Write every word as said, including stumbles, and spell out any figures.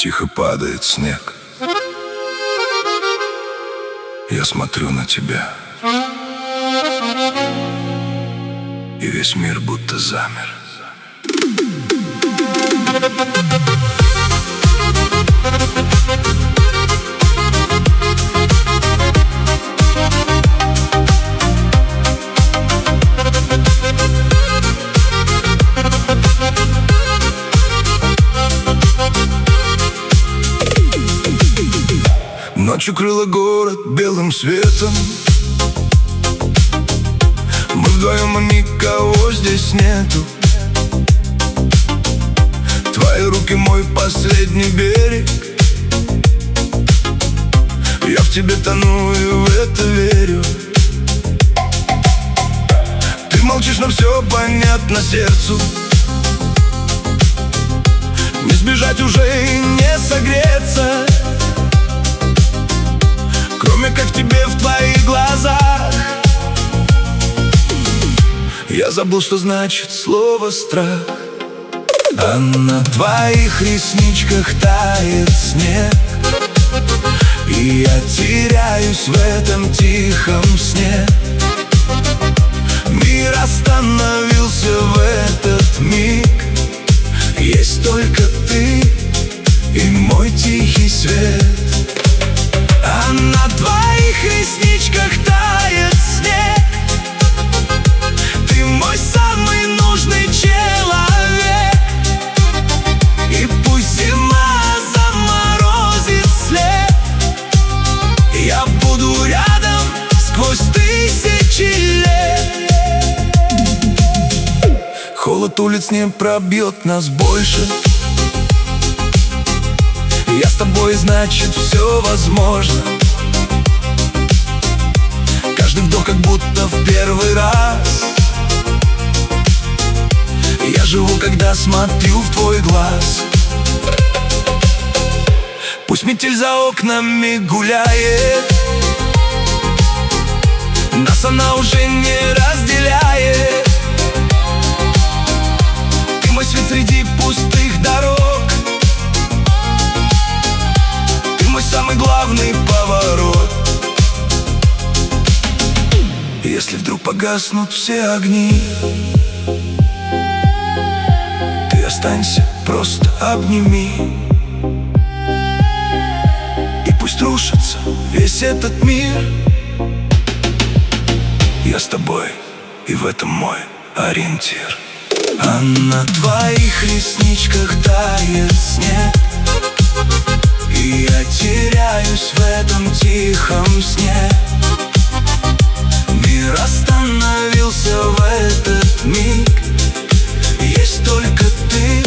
Тихо падает снег. Я смотрю на тебя, и весь мир будто замер. Ночь укрыла город белым светом. Мы вдвоем, и никого здесь нету. Твои руки мой последний берег. Я в тебе тону и в это верю. Ты молчишь, но все понятно сердцу. Не сбежать уже и не согреться, кроме как в тебе, в твоих глазах. Я забыл, что значит слово страх. А на твоих ресничках тает снег, и я теряюсь в этом тихом сне. Мир остановился в этот миг. Есть только ты и мой тихий свет. А на твоих ресничках тает снег. Ты мой самый нужный человек. И пусть зима заморозит след, я буду рядом сквозь тысячи лет. Холод улиц не пробьет нас больше. Я с тобой, значит, все возможно. Каждый вдох как будто в первый раз. Я живу, когда смотрю в твой глаз. Пусть метель за окнами гуляет, нас она уже не разделяет. Ты мой свет среди пустых дорог, мой самый главный поворот. Если вдруг погаснут все огни, ты останься, просто обними. И пусть рушится весь этот мир, я с тобой, и в этом мой ориентир. А на твоих ресничках тает снег, и я теряюсь в этом тихом сне. Мир остановился в этот миг. Есть только ты